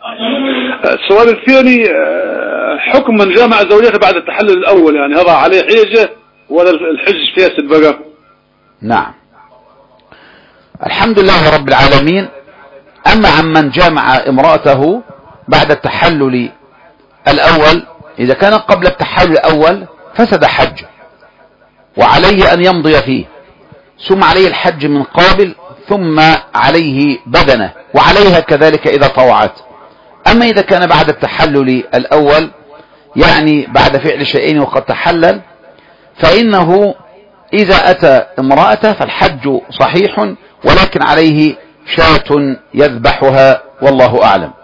السؤال الثاني، حكم من جامع زوجته بعد التحلل الأول، يعني هذا عليه حجة ولا الحج فاسد بقى؟ نعم، الحمد لله رب العالمين. أما عمن جامع امرأته بعد التحلل الأول، إذا كان قبل التحلل الأول فسد حج وعليه أن يمضي فيه، ثم عليه الحج من قابل، ثم عليه بدنه، وعليها كذلك إذا طوعت. أما إذا كان بعد التحلل الأول، يعني بعد فعل شيئين وقد تحلل، فإنه إذا أتى امرأته فالحج صحيح، ولكن عليه شاة يذبحها، والله أعلم.